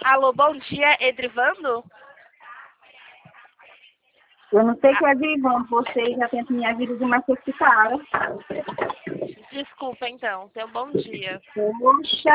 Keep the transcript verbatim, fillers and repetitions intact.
Alô, bom dia, Edrivando? Eu não sei que é Edrivando, você já tenta minha vida de massificar. Desculpa, então. Então, bom dia. Poxa.